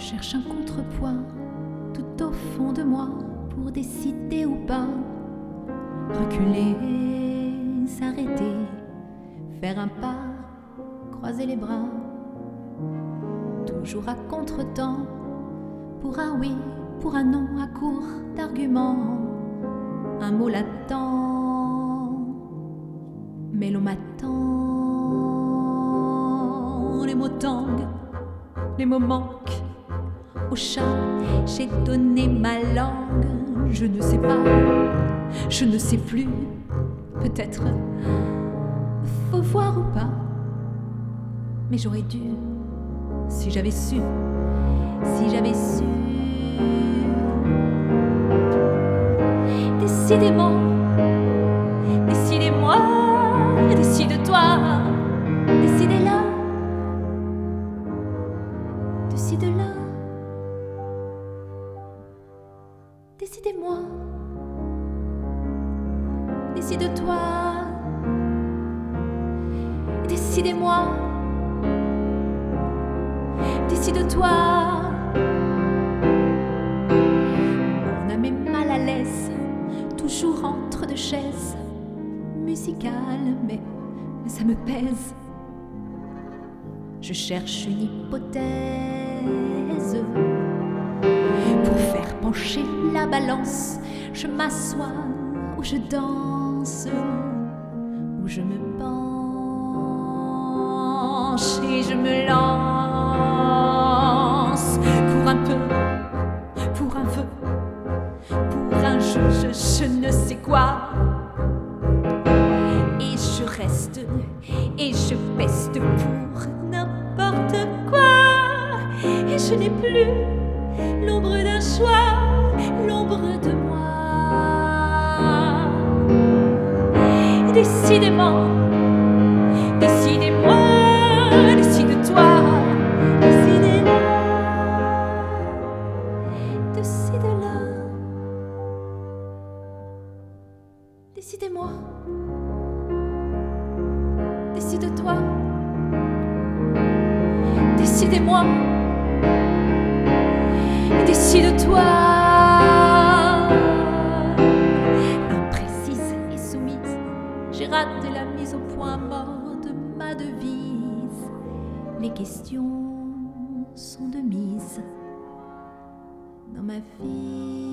cherche un contrepoids tout au fond de moi pour décider ou pas. Reculer, s'arrêter, faire un pas, croiser les bras. Toujours à contre-temps, pour un oui, pour un non, à court d'arguments. Un mot latent, mais l'on m'attend. Les mots tanguent, les mots manquent. Au chat, j'ai donné ma langue. Je ne sais pas, je ne sais plus. Peut-être, faut voir ou pas. Mais j'aurais dû, si j'avais su, si j'avais su. Décidément, décidez-moi, décide-toi, décidez-la, décide-la, décidez-moi, décide-toi, décidez-moi, décide-toi. Mon âme est mal à l'aise, toujours entre deux chaises musicales, mais ça me pèse. Je cherche une hypothèse pour faire pencher la balance. Je m'assois ou je danse, ou je me penche et je me lance pour un peu, pour un feu, pour un jeu, je ne sais quoi. Et je reste et je peste pour n'importe quoi. Et je n'ai plus l'ombre d'un choix, l'ombre de moi. Décidément, décidez-moi, décide-toi, décidez-la, décide-la, décidez-moi, décide-toi, décidez-moi, décide-toi. Imprécise et soumise, j'ai raté la mise au point mort de ma devise. Les questions sont de mise dans ma vie.